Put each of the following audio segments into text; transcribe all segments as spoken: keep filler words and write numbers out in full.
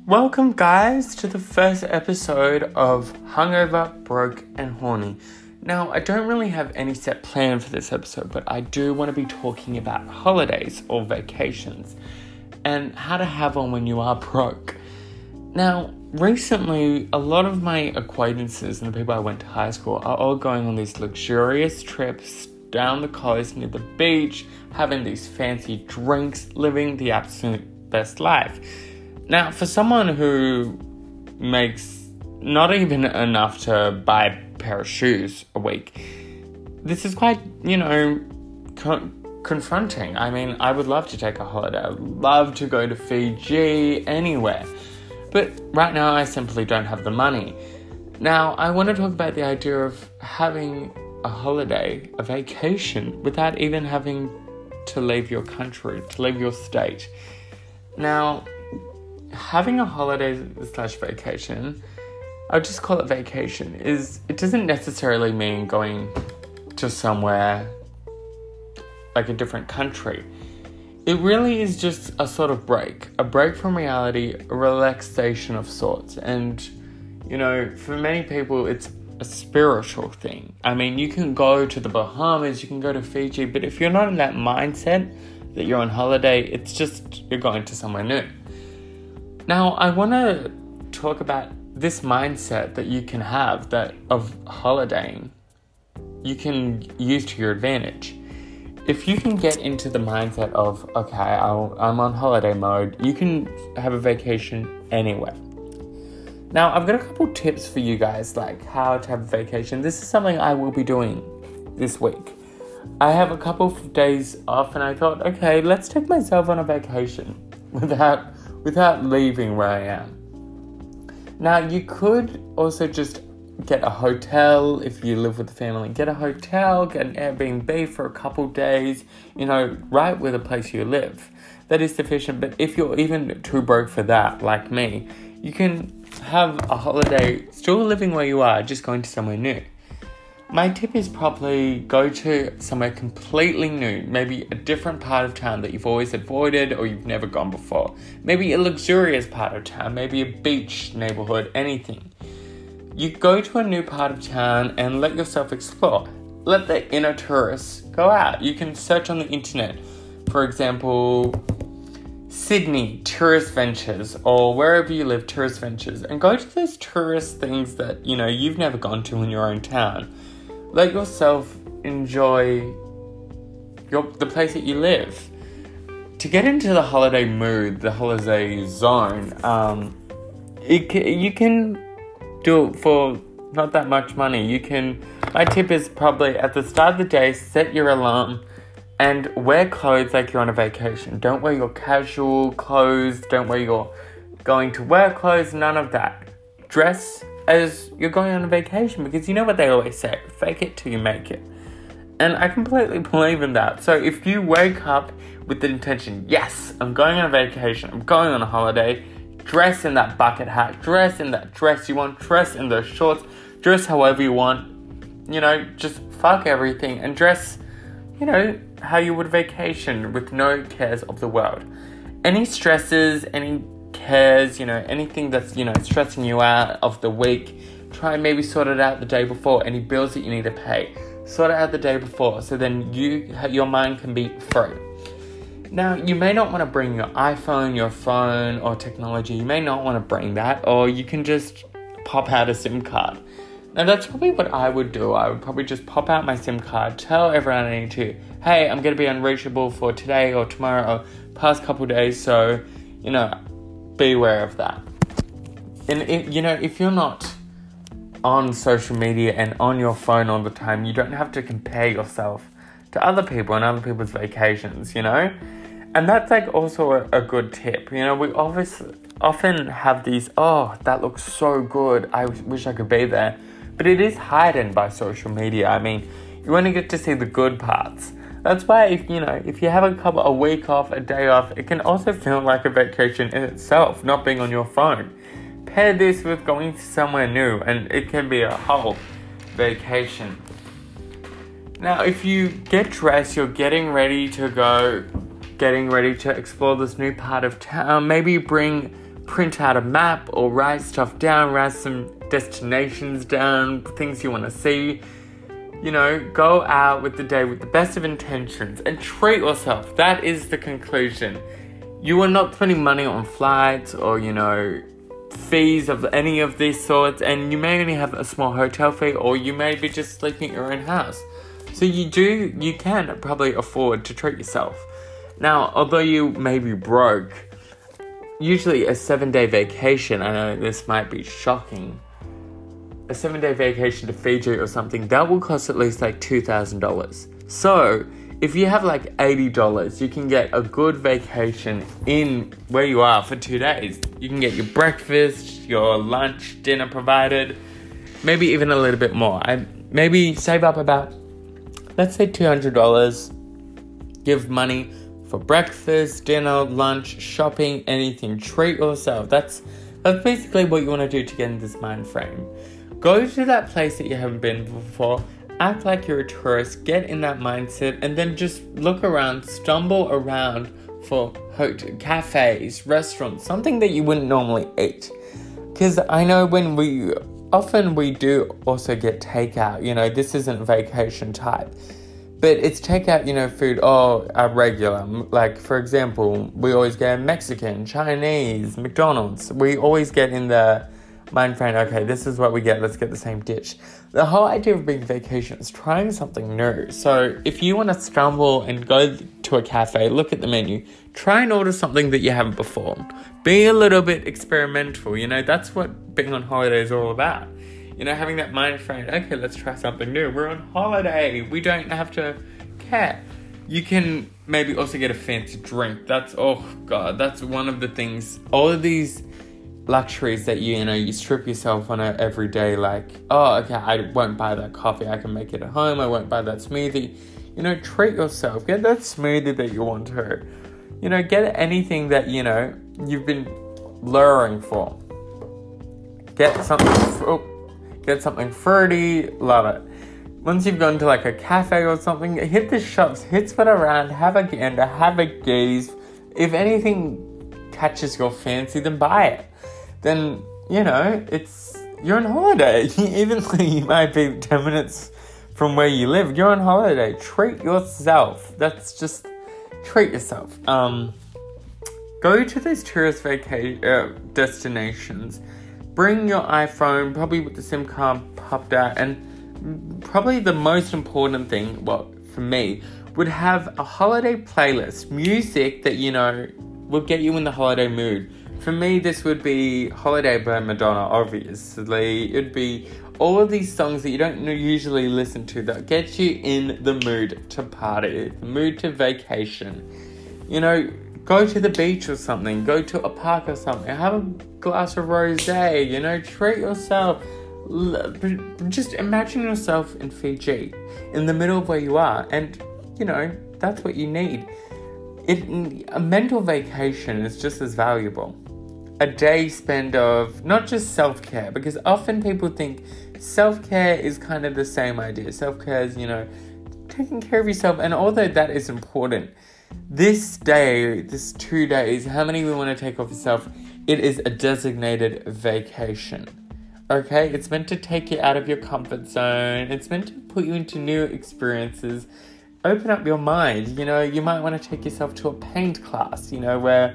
Welcome, guys, to the first episode of Hungover, Broke, and Horny. Now, I don't really have any set plan for this episode, but I do want to be talking about holidays or vacations and how to have one when you are broke. Now, recently, a lot of my acquaintances and the people I went to high school are all going on these luxurious trips down the coast near the beach, having these fancy drinks, living the absolute best life. Now, for someone who makes not even enough to buy a pair of shoes a week, this is quite, you know, con- confronting. I mean, I would love to take a holiday. I would love to go to Fiji, anywhere. But right now, I simply don't have the money. Now, I want to talk about the idea of having a holiday, a vacation, without even having to leave your country, to leave your state. Now, having a holiday slash vacation, I'll just call it vacation, is it doesn't necessarily mean going to somewhere like a different country. It really is just a sort of break, a break from reality, a relaxation of sorts. And, you know, for many people, it's a spiritual thing. I mean, you can go to the Bahamas, you can go to Fiji, but if you're not in that mindset that you're on holiday, it's just you're going to somewhere new. Now, I want to talk about this mindset that you can have that of holidaying, you can use to your advantage. If you can get into the mindset of, okay, I'll, I'm on holiday mode, you can have a vacation anywhere. Now, I've got a couple tips for you guys, like how to have a vacation. This is something I will be doing this week. I have a couple of days off and I thought, okay, let's take myself on a vacation without without leaving where I am. Now, you could also just get a hotel if you live with the family. Get a hotel, get an Airbnb for a couple days, you know, right where the place you live. That is sufficient, but if you're even too broke for that, like me, you can have a holiday still living where you are, just going to somewhere new. My tip is probably go to somewhere completely new, maybe a different part of town that you've always avoided or you've never gone before. Maybe a luxurious part of town, maybe a beach neighborhood, anything. You go to a new part of town and let yourself explore. Let the inner tourists go out. You can search on the internet, for example, Sydney Tourist Ventures, or wherever you live, Tourist Ventures, and go to those tourist things that, you know, you've never gone to in your own town. Let yourself enjoy your, the place that you live. To get into the holiday mood, the holiday zone, um, it can, you can do it for not that much money. You can, my tip is probably at the start of the day, set your alarm and wear clothes like you're on a vacation. Don't wear your casual clothes, don't wear your going to work clothes, none of that. Dress as you're going on a vacation, because you know what they always say, fake it till you make it. And I completely believe in that. So if you wake up with the intention, yes, I'm going on a vacation, I'm going on a holiday, dress in that bucket hat, dress in that dress you want, dress in those shorts, dress however you want, you know, just fuck everything and dress, you know, how you would vacation with no cares of the world. Any stresses, any cares, you know, anything that's, you know, stressing you out of the week, try and maybe sort it out the day before. Any bills that you need to pay, sort it out the day before, so then you, your mind can be free. Now, you may not want to bring your iPhone, your phone, or technology. You may not want to bring that, or you can just pop out a SIM card. Now, that's probably what I would do. I would probably just pop out my SIM card, tell everyone I need to, hey, I'm going to be unreachable for today or tomorrow or past couple days, so, you know, be aware of that. And, if, you know, if you're not on social media and on your phone all the time, you don't have to compare yourself to other people and other people's vacations, you know? And that's like also a, a good tip. You know, we obviously often have these, oh, that looks so good, I wish I could be there. But it is heightened by social media. I mean, you only get to see the good parts. That's why, if you know, if you have a couple, a week off, a day off, it can also feel like a vacation in itself, not being on your phone. Pair this with going somewhere new, and it can be a whole vacation. Now, if you get dressed, you're getting ready to go, getting ready to explore this new part of town. Maybe bring print out a map or write stuff down, write some destinations down, things you want to see. You know, go out with the day with the best of intentions and treat yourself. That is the conclusion. You are not spending money on flights or, you know, fees of any of these sorts, and you may only have a small hotel fee, or you may be just sleeping at your own house. So you do, you can probably afford to treat yourself. Now, although you may be broke, usually a seven-day vacation, I know this might be shocking, a seven-day vacation to Fiji or something, that will cost at least like two thousand dollars. So, if you have like eighty dollars, you can get a good vacation in where you are for two days. You can get your breakfast, your lunch, dinner provided, maybe even a little bit more. I maybe save up about, let's say two hundred dollars, give money for breakfast, dinner, lunch, shopping, anything. Treat yourself. That's that's basically what you want to do to get in this mind frame. Go to that place that you haven't been before. Act like you're a tourist. Get in that mindset, and then just look around, stumble around for hotel, cafes, restaurants, something that you wouldn't normally eat. Because I know when we often we do also get takeout. You know, this isn't vacation type. But it's takeout, you know, food, oh, a regular. Like, for example, we always get Mexican, Chinese, McDonald's. We always get in the mind frame, okay, this is what we get, let's get the same dish. The whole idea of being vacation is trying something new. So if you want to stumble and go to a cafe, look at the menu, try and order something that you haven't before. Be a little bit experimental, you know, that's what being on holiday is all about. You know, having that mind frame, okay, let's try something new. We're on holiday. We don't have to care. You can maybe also get a fancy drink. That's, oh God, that's one of the things. All of these luxuries that you, you know, you strip yourself on a everyday, like, oh, okay, I won't buy that coffee. I can make it at home. I won't buy that smoothie. You know, treat yourself. Get that smoothie that you want to. You know, get anything that, you know, you've been luring for. Get something... Oh, Get something fruity, love it. Once you've gone to like a cafe or something, hit the shops, hit spin around, have a gander, have a gaze. If anything catches your fancy, then buy it. Then, you know, it's, you're on holiday. Even though you might be ten minutes from where you live, you're on holiday. Treat yourself. That's just, treat yourself. Um, go to these tourist vacation uh, destinations. Bring your iPhone, probably with the SIM card popped out, and probably the most important thing, well, for me, would have a holiday playlist, music that, you know, will get you in the holiday mood. For me, this would be Holiday by Madonna, obviously. It'd be all of these songs that you don't usually listen to that get you in the mood to party, the mood to vacation. You know, go to the beach or something, go to a park or something, have a glass of rosé, you know, treat yourself. Just imagine yourself in Fiji, in the middle of where you are, and, you know, that's what you need. It, a mental vacation is just as valuable. A day spent of not just self-care, because often people think self-care is kind of the same idea. Self-care is, you know, taking care of yourself, and although that is important, this day, this two days, how many we want to take off yourself, it is a designated vacation. Okay? It's meant to take you out of your comfort zone. It's meant to put you into new experiences. Open up your mind. You know, you might want to take yourself to a paint class, you know, where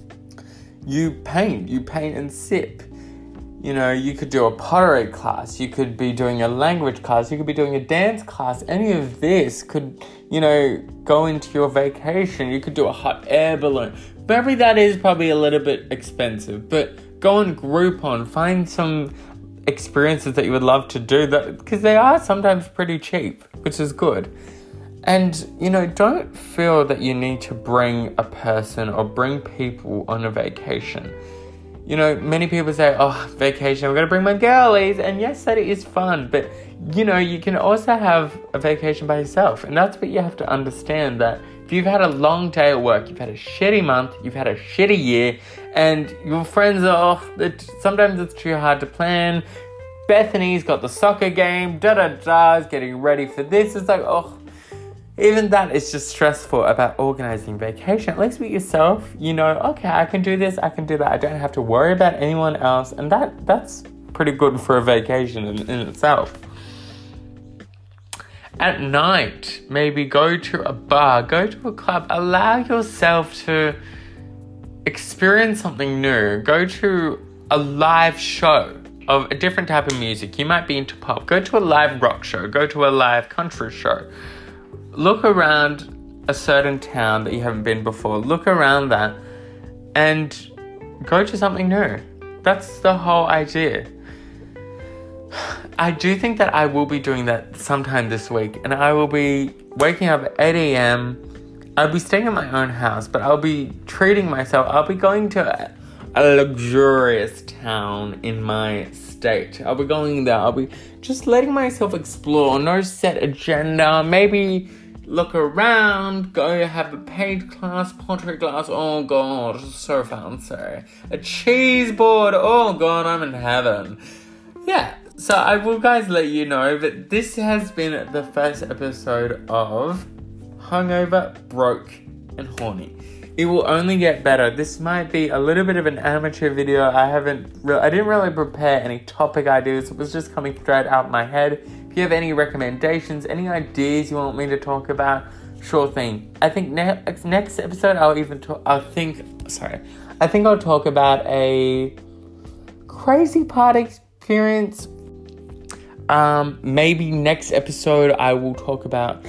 you paint, you paint and sip. You know, you could do a pottery class, you could be doing a language class, you could be doing a dance class. Any of this could, you know, go into your vacation. You could do a hot air balloon. Maybe that is probably a little bit expensive, but go on Groupon, find some experiences that you would love to do, that because they are sometimes pretty cheap, which is good. And, you know, don't feel that you need to bring a person or bring people on a vacation. You know, many people say, oh, vacation, I'm going to bring my girlies. And yes, that is fun. But, you know, you can also have a vacation by yourself. And that's what you have to understand, that if you've had a long day at work, you've had a shitty month, you've had a shitty year, and your friends are, oh, it, sometimes it's too hard to plan. Bethany's got the soccer game, da-da-da, is getting ready for this. It's like, oh, even that is just stressful about organizing vacation. At least with yourself, you know, okay, I can do this, I can do that. I don't have to worry about anyone else. And that that's pretty good for a vacation in, in itself. At night, maybe go to a bar, go to a club, allow yourself to experience something new. Go to a live show of a different type of music. You might be into pop. Go to a live rock show. Go to a live country show. Look around a certain town that you haven't been before. Look around that and go to something new. That's the whole idea. I do think that I will be doing that sometime this week, and I will be waking up at eight a.m. I'll be staying in my own house, but I'll be treating myself. I'll be going to a, a luxurious town in my state. I'll be going there. I'll be just letting myself explore. No set agenda. Maybe look around. Go have a paint class, pottery class. Oh God, so fancy. A cheese board. Oh God, I'm in heaven. Yeah. So I will, guys, let you know that this has been the first episode of Hungover, Broke, and Horny. It will only get better. This might be a little bit of an amateur video. I haven't, re- I didn't really prepare any topic ideas. It was just coming straight out my head. If you have any recommendations, any ideas you want me to talk about, sure thing. I think ne- next episode I'll even talk. I'll think. Sorry, I think I'll talk about a crazy party experience. Um, maybe next episode I will talk about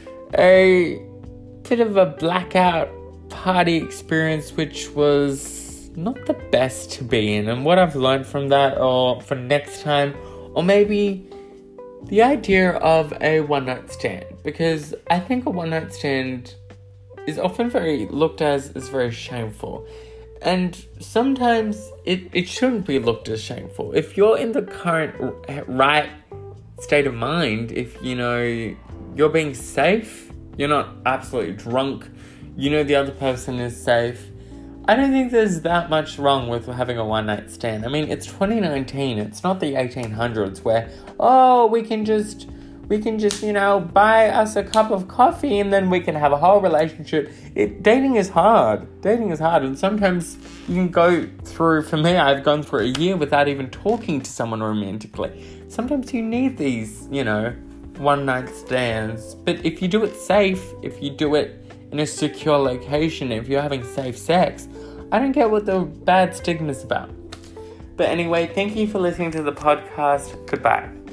a bit of a blackout party experience, which was not the best to be in, and what I've learned from that, or for next time, or maybe the idea of a one-night stand, because I think a one-night stand is often very looked as as very shameful, and sometimes it, it shouldn't be looked as shameful. If you're in the current right state of mind, if, you know, you're being safe, you're not absolutely drunk, you know the other person is safe, I don't think there's that much wrong with having a one-night stand. I mean, it's twenty nineteen, it's not the eighteen hundreds where, oh, we can just, we can just, you know, buy us a cup of coffee and then we can have a whole relationship. It, dating is hard. Dating is hard, and sometimes you can go through, for me, I've gone through a year without even talking to someone romantically. Sometimes you need these, you know, one-night stands. But if you do it safe, if you do it in a secure location, if you're having safe sex, I don't get what the bad stigma's about. But anyway, thank you for listening to the podcast. Goodbye.